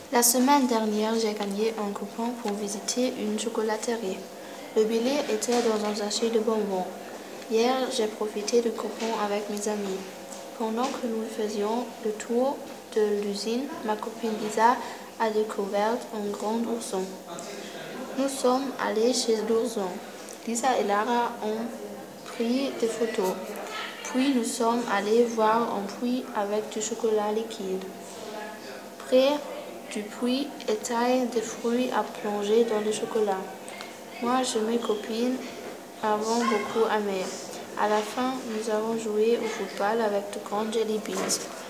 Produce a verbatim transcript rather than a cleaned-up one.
La semaine dernière, j'ai gagné un coupon pour visiter une chocolaterie. Le billet était dans un sachet de bonbons. Hier, j'ai profité du coupon avec mes amis. Pendant que nous faisions le tour de l'usine, ma copine Lisa a découvert un grand ourson. Nous sommes allés chez l'ourson. Lisa et Lara ont pris des photos. Puis nous sommes allés voir un puits avec du chocolat liquide. Près du puits étaient des fruits à plonger dans le chocolat. Moi et mes copines avons beaucoup aimé. À la fin, nous avons joué au football avec de grands jelly beans.